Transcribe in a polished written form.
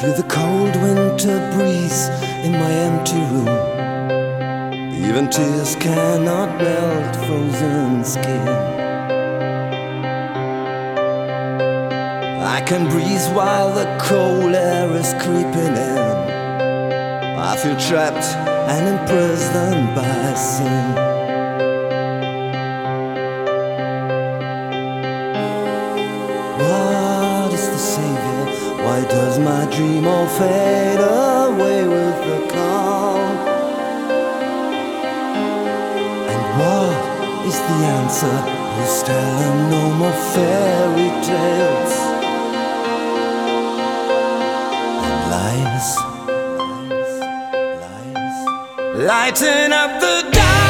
Feel the cold winter breeze in my empty room. Even tears cannot melt frozen skin. I can breathe while the cold air is creeping in. I feel trapped and imprisoned by sin. What is the savior? Why does my dream all fade away with the calm? And what is the answer? Who's telling no more fairy tales and lies? Lighten up the dark.